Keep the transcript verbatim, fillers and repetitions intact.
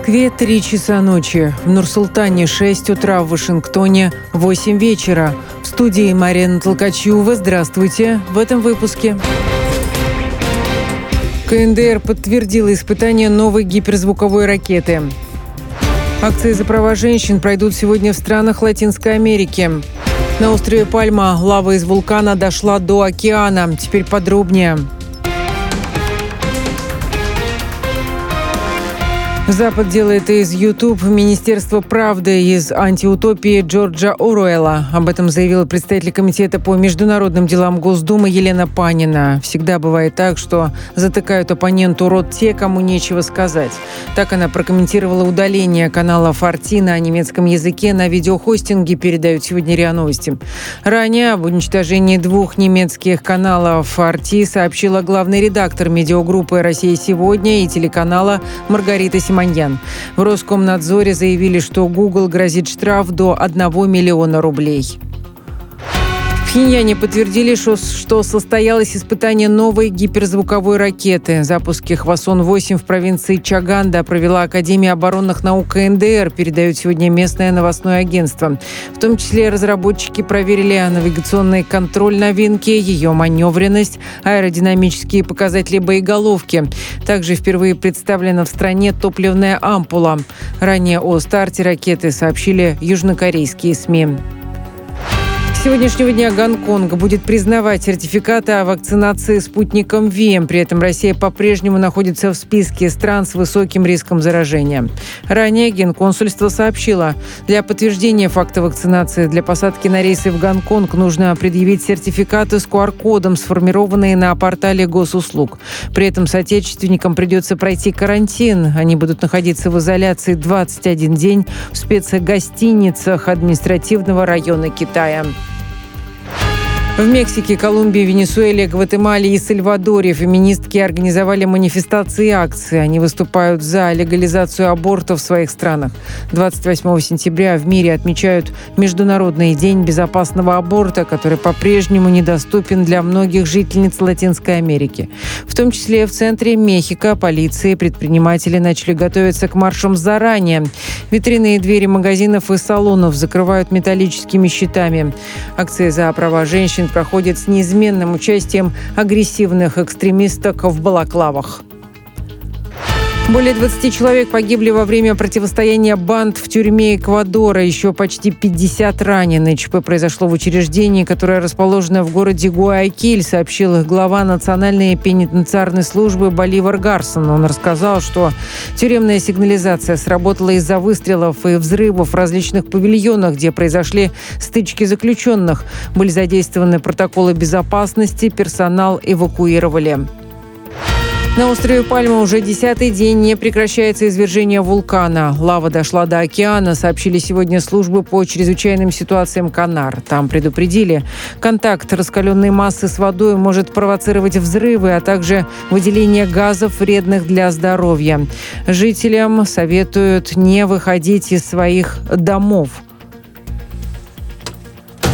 Москве три часа ночи, в Нур-Султане шесть утра, в Вашингтоне восемь вечера. В студии Марина Толкачева. Здравствуйте. В этом выпуске. ка эн дэ эр подтвердила испытание новой гиперзвуковой ракеты. Акции за права женщин пройдут сегодня в странах Латинской Америки. На острове Пальма лава из вулкана дошла до океана. Теперь подробнее. Запад делает из YouTube Министерство правды из антиутопии Джорджа Оруэлла. Об этом заявила представитель комитета по международным делам Госдумы Елена Панина. Всегда бывает так, что затыкают оппоненту рот те, кому нечего сказать. Так она прокомментировала удаление канала Фарти на немецком языке на видеохостинге, передают сегодня РИА Новости. Ранее об уничтожении двух немецких каналов Фарти сообщила главный редактор медиагруппы «Россия сегодня» и телеканала Маргарита Симоньян. В Роскомнадзоре заявили, что Google грозит штраф до одного миллиона рублей. В Пхеньяне подтвердили, что состоялось испытание новой гиперзвуковой ракеты. Запуски Хвасон восемь в провинции Чаганда провела Академия оборонных наук ка эн дэ эр, передает сегодня местное новостное агентство. В том числе разработчики проверили навигационный контроль новинки, ее маневренность, аэродинамические показатели боеголовки. Также впервые представлена в стране топливная ампула. Ранее о старте ракеты сообщили южнокорейские СМИ. С сегодняшнего дня Гонконг будет признавать сертификаты о вакцинации спутником Ви. При этом Россия по-прежнему находится в списке стран с высоким риском заражения. Ранее Генконсульство сообщило, для подтверждения факта вакцинации для посадки на рейсы в Гонконг нужно предъявить сертификаты с ку ар кодом, сформированные на портале госуслуг. При этом соотечественникам придется пройти карантин. Они будут находиться в изоляции двадцать один день в спецгостиницах административного района Китая. В Мексике, Колумбии, Венесуэле, Гватемале и Сальвадоре феминистки организовали манифестации и акции. Они выступают за легализацию абортов в своих странах. двадцать восьмого сентября в мире отмечают Международный день безопасного аборта, который по-прежнему недоступен для многих жительниц Латинской Америки. В том числе в центре Мехико полиция и предприниматели начали готовиться к маршам заранее. Витрины и двери магазинов и салонов закрывают металлическими щитами. Акции за права женщин проходит с неизменным участием агрессивных экстремисток в балаклавах. Более двадцати человек погибли во время противостояния банд в тюрьме Эквадора. Еще почти пятьдесят ранены. ЧП произошло в учреждении, которое расположено в городе Гуаякиль, сообщил их глава Национальной пенитенциарной службы Боливар Гарсон. Он рассказал, что тюремная сигнализация сработала из-за выстрелов и взрывов в различных павильонах, где произошли стычки заключенных. Были задействованы протоколы безопасности, персонал эвакуировали. На острове Пальма уже десятый день не прекращается извержение вулкана. Лава дошла до океана, сообщили сегодня службы по чрезвычайным ситуациям Канар. Там предупредили, контакт раскаленной массы с водой может провоцировать взрывы, а также выделение газов, вредных для здоровья. Жителям советуют не выходить из своих домов.